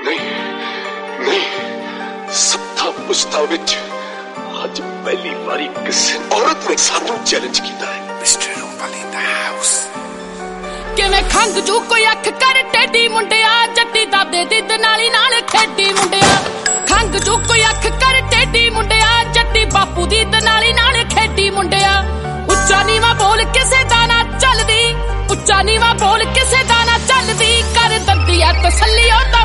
नहीं सत्ता पुश्ता विच आज पहली बारी किसी औरत ने सानू चैलेंज किया है। Mister Rupali in the house किवें खंग जू कोई अख कर टेडी मुंडिया जट्टी दादे दिद नाली नाल खेडी मुंडिया खंग जू कोई अख कर टेडी मुंडिया जट्टी बापू दी नाली नाल खेडी मुंडिया उच्चा नीवा बोल किसे दा ना चलदी उच्चा नीवा बोल किसे दा ना चलदी कर दंदी आ तसल्ली